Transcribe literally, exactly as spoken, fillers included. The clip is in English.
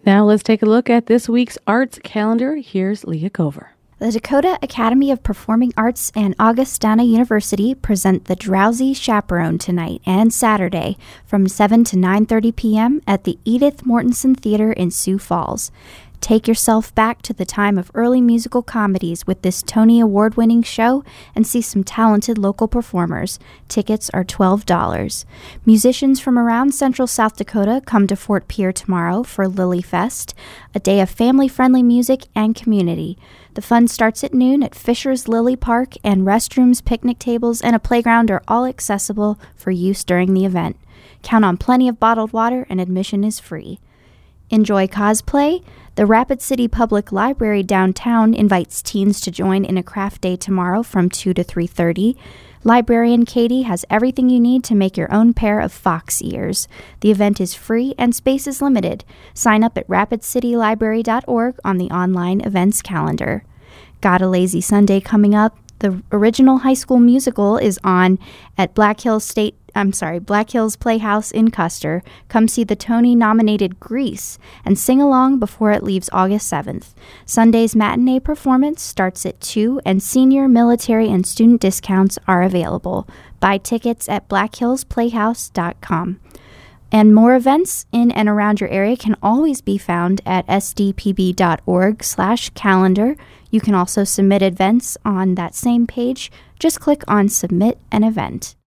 Now let's take a look at this week's arts calendar. Here's Leah Cover. The Dakota Academy of Performing Arts and Augustana University present The Drowsy Chaperone tonight and Saturday from seven to nine thirty p.m. at the Edith Mortensen Theater in Sioux Falls. Take yourself back to the time of early musical comedies with this Tony Award-winning show and see some talented local performers. Tickets are twelve dollars. Musicians from around central South Dakota come to Fort Pierre tomorrow for Lily Fest, a day of family-friendly music and community. The fun starts at noon at Fisher's Lily Park, and restrooms, picnic tables, and a playground are all accessible for use during the event. Count on plenty of bottled water, and admission is free. Enjoy cosplay? The Rapid City Public Library downtown invites teens to join in a craft day tomorrow from two to three thirty. Librarian Katie has everything you need to make your own pair of fox ears. The event is free and space is limited. Sign up at rapid city library dot org on the online events calendar. Got a lazy Sunday coming up? The original High School Musical is on at Black Hills State I'm sorry, Black Hills Playhouse in Custer. Come see the Tony-nominated Grease and sing along before it leaves August seventh. Sunday's matinee performance starts at two, and senior, military, and student discounts are available. Buy tickets at black hills playhouse dot com. And more events in and around your area can always be found at s d p b dot org slash calendar. You can also submit events on that same page. Just click on Submit an Event.